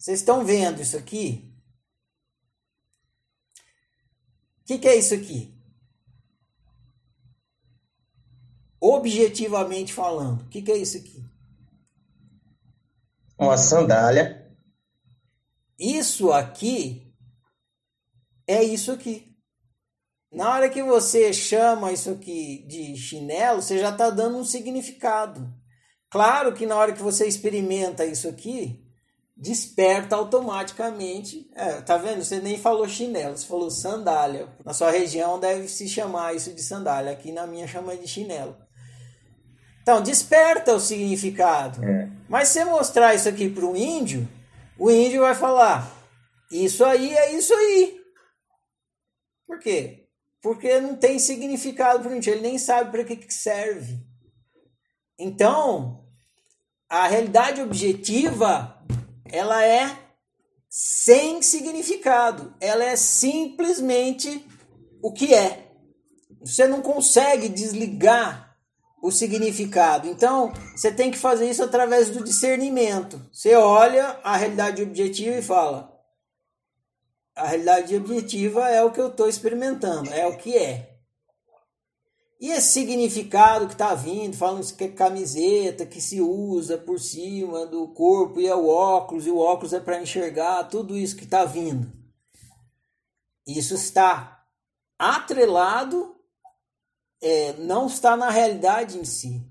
Vocês estão vendo isso aqui? O que é isso aqui? Objetivamente falando, o que é isso aqui? Uma sandália. Isso aqui é isso aqui. Na hora que você chama isso aqui de chinelo, você já está dando um significado. Claro que na hora que você experimenta isso aqui, desperta automaticamente. Tá vendo? Você nem falou chinelo, você falou sandália. Na sua região deve se chamar isso de sandália. Aqui na minha chama de chinelo. Então, desperta o significado. Mas se você mostrar isso aqui para um índio, o índio vai falar, isso aí é isso aí. Por quê? Porque não tem significado para o índio, ele nem sabe para que serve. Então, a realidade objetiva, ela é sem significado. Ela é simplesmente o que é. Você não consegue desligar o significado. Então, você tem que fazer isso através do discernimento. Você olha a realidade objetiva e fala, a realidade objetiva é o que eu estou experimentando, é o que é. E esse significado que está vindo, falando que é camiseta, que se usa por cima do corpo, e o óculos é para enxergar, tudo isso que está vindo. Isso está atrelado, não está na realidade em si,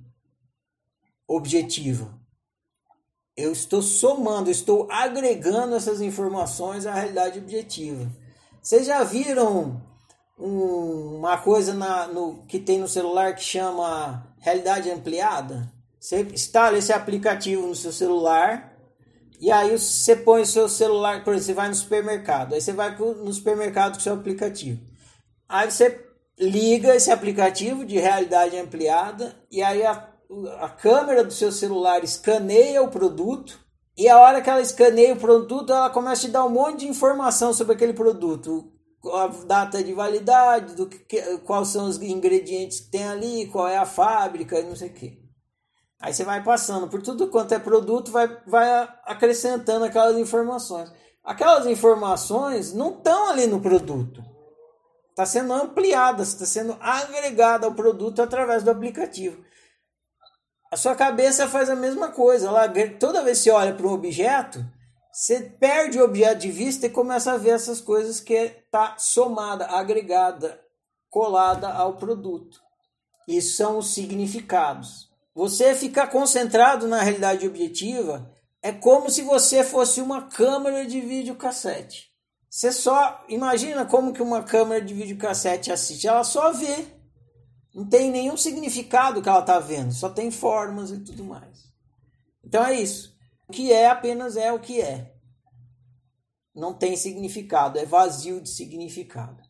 objetiva. Eu estou somando, estou agregando essas informações à realidade objetiva. Vocês já viram uma coisa que tem no celular que chama realidade ampliada? Você instala esse aplicativo no seu celular e aí você põe o seu celular, por exemplo, você vai no supermercado, aí você vai no supermercado com o seu aplicativo. Aí você liga esse aplicativo de realidade ampliada e aí a câmera do seu celular escaneia o produto e a hora que ela escaneia o produto, ela começa a te dar um monte de informação sobre aquele produto. A data de validade, quais são os ingredientes que tem ali, qual é a fábrica, não sei o quê. Aí você vai passando por tudo quanto é produto, vai acrescentando aquelas informações. Aquelas informações não estão ali no produto. Está sendo ampliada, está sendo agregada ao produto através do aplicativo. A sua cabeça faz a mesma coisa. Toda vez que você olha para um objeto, você perde o objeto de vista e começa a ver essas coisas que está somada, agregada, colada ao produto. Isso são os significados. Você ficar concentrado na realidade objetiva é como se você fosse uma câmera de videocassete. Você só imagina como que uma câmera de videocassete assiste. Ela só vê. Não tem nenhum significado que ela está vendo. Só tem formas e tudo mais. Então é isso. O que é apenas é o que é. Não tem significado. É vazio de significado.